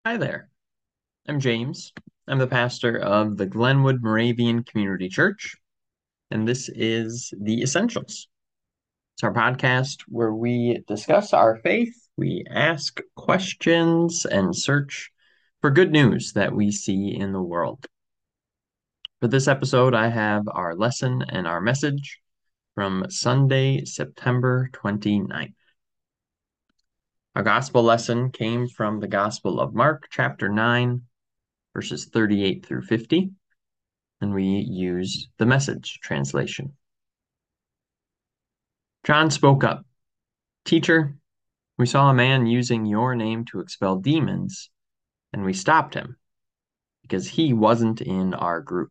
Hi there. I'm James. I'm the pastor of the Glenwood Moravian Community Church, and this is The Essentials. It's our podcast where we discuss our faith, we ask questions, and search for good news that we see in the world. For this episode, I have our lesson and our message from Sunday, September 29th. Our gospel lesson came from the Gospel of Mark, chapter 9, verses 38 through 50. And we use the Message translation. John spoke up. Teacher, we saw a man using your name to expel demons, and we stopped him because he wasn't in our group.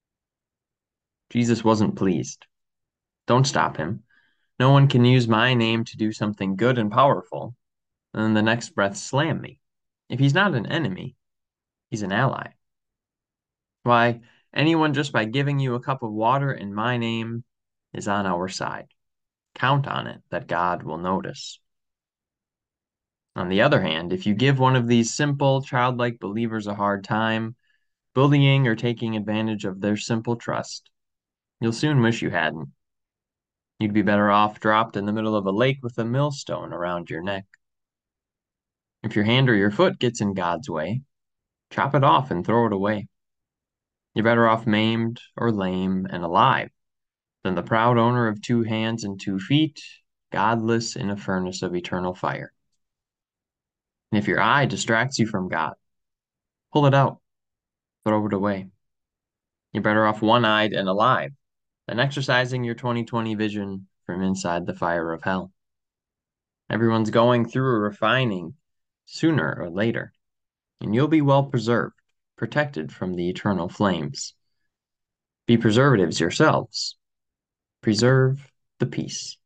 Jesus wasn't pleased. Don't stop him. No one can use my name to do something good and powerful, and then the next breath slam me. If he's not an enemy, he's an ally. Why, anyone just by giving you a cup of water in my name is on our side. Count on it that God will notice. On the other hand, if you give one of these simple, childlike believers a hard time, bullying or taking advantage of their simple trust, you'll soon wish you hadn't. You'd be better off dropped in the middle of a lake with a millstone around your neck. If your hand or your foot gets in God's way, chop it off and throw it away. You're better off maimed or lame and alive than the proud owner of 2 hands and 2 feet, godless in a furnace of eternal fire. And if your eye distracts you from God, pull it out, throw it away. You're better off one-eyed and alive than exercising your 20/20 vision from inside the fire of hell. Everyone's going through a refining sooner or later, and you'll be well preserved, protected from the eternal flames. Be preservatives yourselves. Preserve the peace.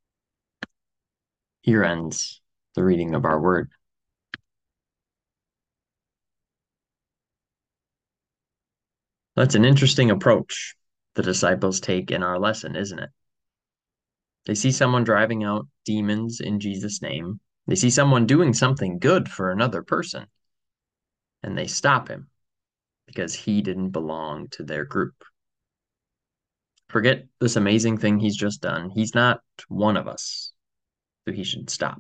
Here ends the reading of our word. That's an interesting approach the disciples take in our lesson, isn't it? They see someone driving out demons in Jesus' name. They see someone doing something good for another person, and they stop him because he didn't belong to their group. Forget this amazing thing he's just done. He's not one of us, so he should stop.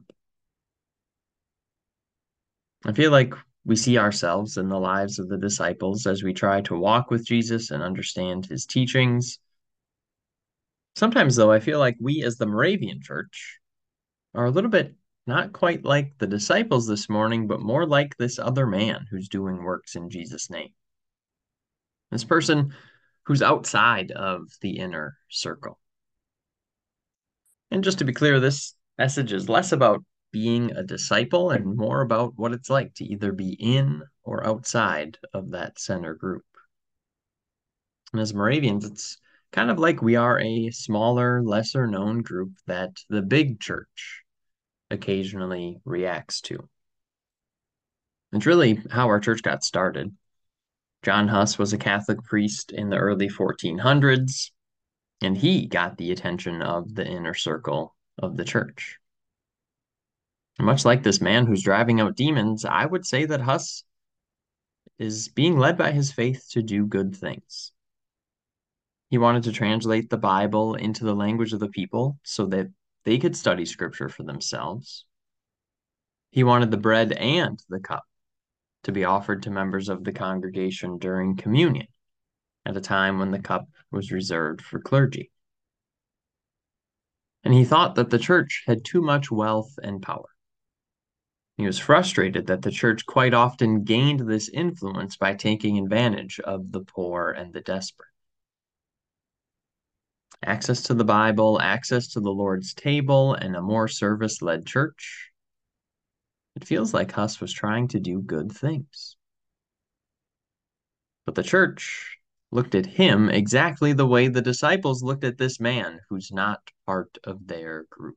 I feel like we see ourselves in the lives of the disciples as we try to walk with Jesus and understand his teachings. Sometimes, though, I feel like we as the Moravian Church are a little bit not quite like the disciples this morning, but more like this other man who's doing works in Jesus' name. This person who's outside of the inner circle. And just to be clear, this message is less about being a disciple and more about what it's like to either be in or outside of that center group. And as Moravians, it's kind of like we are a smaller, lesser known group that the big church occasionally reacts to. It's really how our church got started. John Huss was a Catholic priest in the early 1400s, and he got the attention of the inner circle of the church. Much like this man who's driving out demons, I would say that Huss is being led by his faith to do good things. He wanted to translate the Bible into the language of the people so that they could study scripture for themselves. He wanted the bread and the cup to be offered to members of the congregation during communion, at a time when the cup was reserved for clergy. And he thought that the church had too much wealth and power. He was frustrated that the church quite often gained this influence by taking advantage of the poor and the desperate. Access to the Bible, access to the Lord's table, and a more service-led church. It feels like Huss was trying to do good things. But the church looked at him exactly the way the disciples looked at this man who's not part of their group.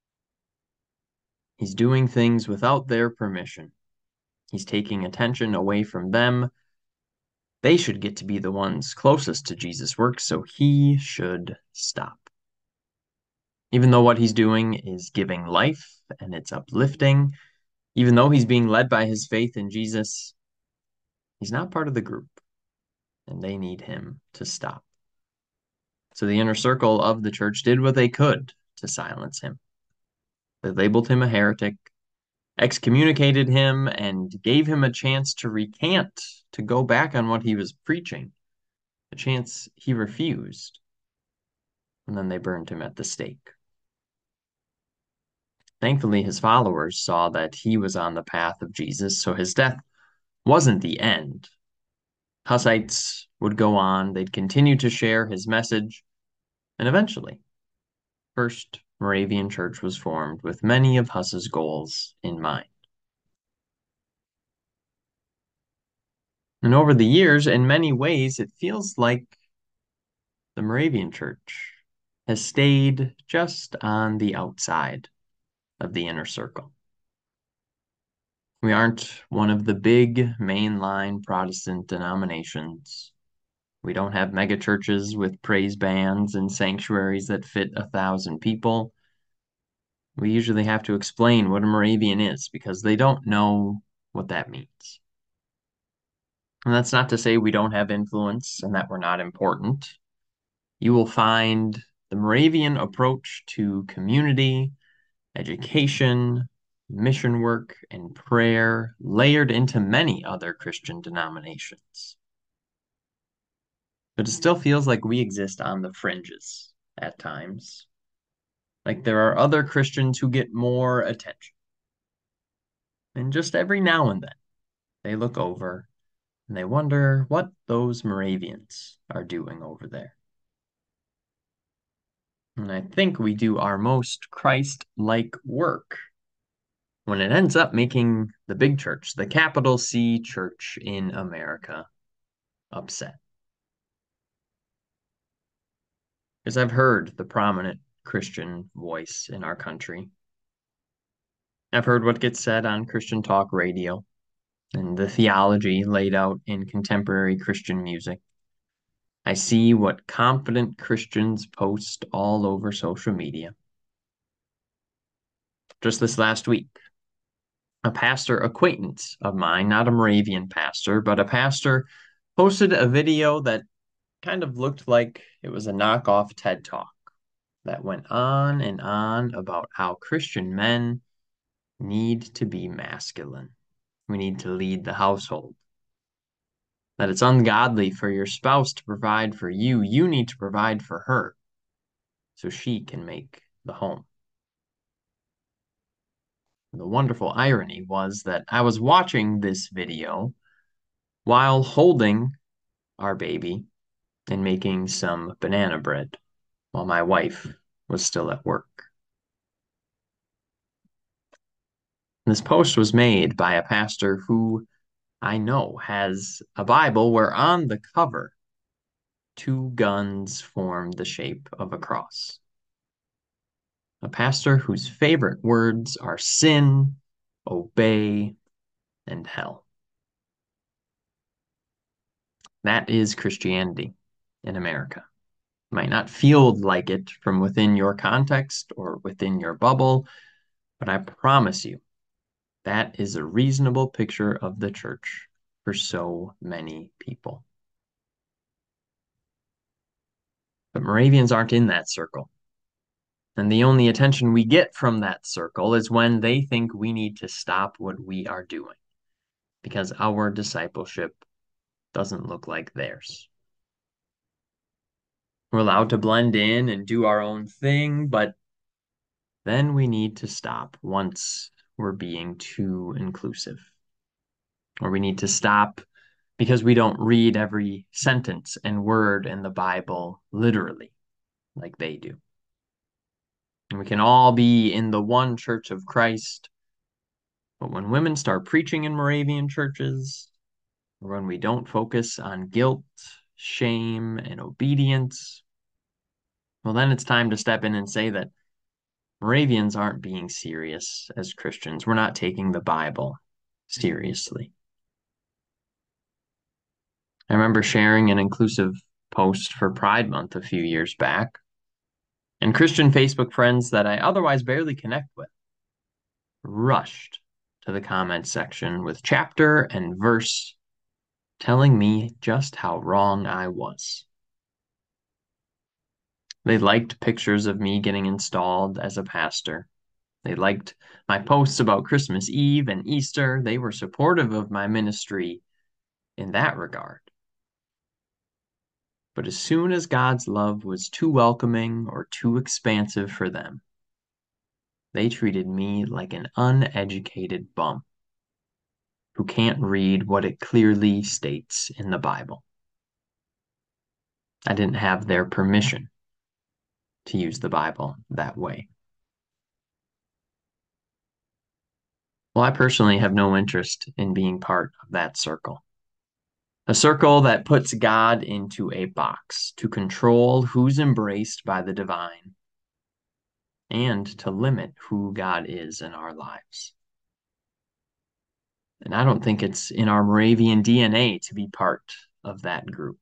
He's doing things without their permission. He's taking attention away from them. They should get to be the ones closest to Jesus' work, so he should stop. Even though what he's doing is giving life and it's uplifting, Even though he's being led by his faith in Jesus, he's not part of the group, and they need him to stop. So the inner circle of the church did what they could to silence him. They labeled him a heretic, excommunicated him, and gave him a chance to recant, to go back on what he was preaching, a chance he refused. And then they burned him at the stake. Thankfully, his followers saw that he was on the path of Jesus, so his death wasn't the end. Hussites would go on, they'd continue to share his message, and eventually, First Moravian Church was formed with many of Huss's goals in mind. And over the years, in many ways, it feels like the Moravian Church has stayed just on the outside of the inner circle. We aren't one of the big mainline Protestant denominations. We don't have megachurches with praise bands and sanctuaries that fit 1,000 people. We usually have to explain what a Moravian is because they don't know what that means. And that's not to say we don't have influence and that we're not important. You will find the Moravian approach to community, education, mission work, and prayer layered into many other Christian denominations. But it still feels like we exist on the fringes at times. Like there are other Christians who get more attention. And just every now and then, they look over and they wonder what those Moravians are doing over there. And I think we do our most Christ-like work when it ends up making the big church, the capital C church in America, upset. Because I've heard the prominent Christian voice in our country. I've heard what gets said on Christian talk radio and the theology laid out in contemporary Christian music. I see what confident Christians post all over social media. Just this last week, a pastor acquaintance of mine, not a Moravian pastor, but a pastor, posted a video that kind of looked like it was a knockoff TED Talk that went on and on about how Christian men need to be masculine. We need to lead the household. That it's ungodly for your spouse to provide for you. You need to provide for her so she can make the home. The wonderful irony was that I was watching this video while holding our baby and making some banana bread while my wife was still at work. This post was made by a pastor who I know has a Bible where on the cover, 2 guns form the shape of a cross. A pastor whose favorite words are sin, obey, and hell. That is Christianity in America. It might not feel like it from within your context or within your bubble, but I promise you, that is a reasonable picture of the church for so many people. But Moravians aren't in that circle. And the only attention we get from that circle is when they think we need to stop what we are doing because our discipleship doesn't look like theirs. We're allowed to blend in and do our own thing, but then we need to stop once we're being too inclusive. Or we need to stop because we don't read every sentence and word in the Bible literally like they do. And we can all be in the one church of Christ, but when women start preaching in Moravian churches, or when we don't focus on guilt, shame, and obedience, well, then it's time to step in and say that Moravians aren't being serious as Christians. We're not taking the Bible seriously. I remember sharing an inclusive post for Pride Month a few years back, and Christian Facebook friends that I otherwise barely connect with rushed to the comment section with chapter and verse telling me just how wrong I was. They liked pictures of me getting installed as a pastor. They liked my posts about Christmas Eve and Easter. They were supportive of my ministry in that regard. But as soon as God's love was too welcoming or too expansive for them, they treated me like an uneducated bum who can't read what it clearly states in the Bible. I didn't have their permission to use the Bible that way. Well, I personally have no interest in being part of that circle. A circle that puts God into a box to control who's embraced by the divine and to limit who God is in our lives. And I don't think it's in our Moravian DNA to be part of that group.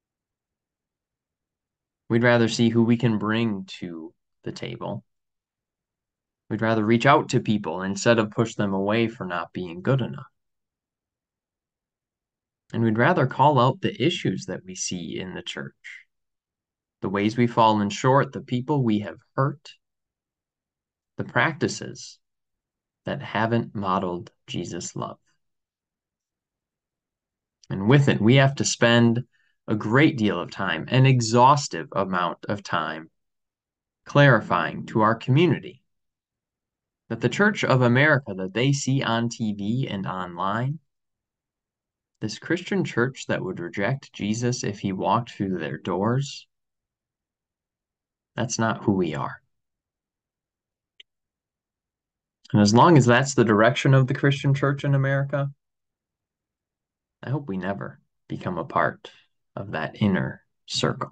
We'd rather see who we can bring to the table. We'd rather reach out to people instead of push them away for not being good enough. And we'd rather call out the issues that we see in the church, the ways we've fallen short, the people we have hurt, the practices that haven't modeled Jesus' love. And with it, we have to spend a great deal of time, an exhaustive amount of time, clarifying to our community that the Church of America that they see on TV and online, this Christian church that would reject Jesus if he walked through their doors, that's not who we are. And as long as that's the direction of the Christian church in America, I hope we never become a part of that inner circle.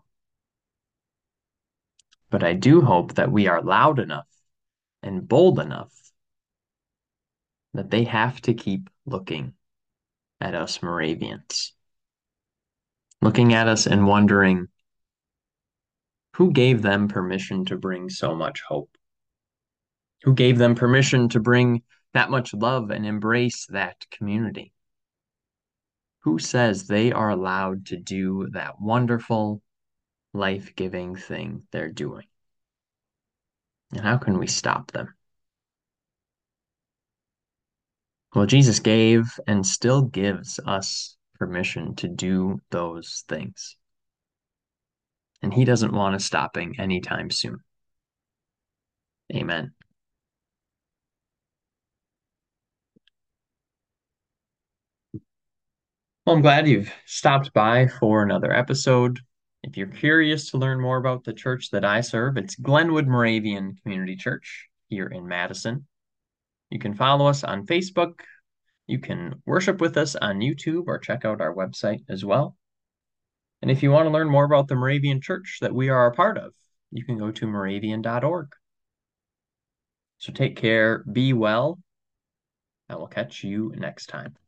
But I do hope that we are loud enough and bold enough that they have to keep looking at us Moravians, looking at us and wondering who gave them permission to bring so much hope? Who gave them permission to bring that much love and embrace that community? Who says they are allowed to do that wonderful, life-giving thing they're doing? And how can we stop them? Well, Jesus gave and still gives us permission to do those things. And he doesn't want us stopping anytime soon. Amen. Well, I'm glad you've stopped by for another episode. If you're curious to learn more about the church that I serve, it's Glenwood Moravian Community Church here in Madison. You can follow us on Facebook. You can worship with us on YouTube or check out our website as well. And if you want to learn more about the Moravian Church that we are a part of, you can go to moravian.org. So take care, be well, and we'll catch you next time.